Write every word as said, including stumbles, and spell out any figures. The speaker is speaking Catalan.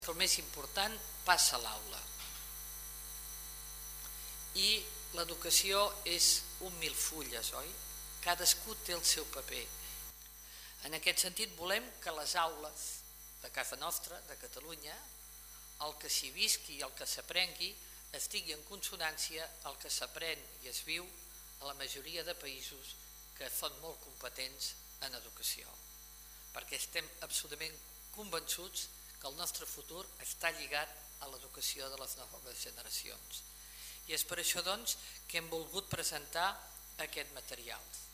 El més important passa a l'aula i l'educació és un mil fulles, oi? Cadascú té el seu paper. En aquest sentit volem que les aules de casa nostra, de Catalunya, el que s'hi visqui i el que s'aprengui estigui en consonància al que s'aprèn i es viu a la majoria de països que són molt competents en educació, perquè estem absolutament convençuts que el nostre futur està lligat a l'educació de les noves generacions. I és per això, doncs, que hem volgut presentar aquest material.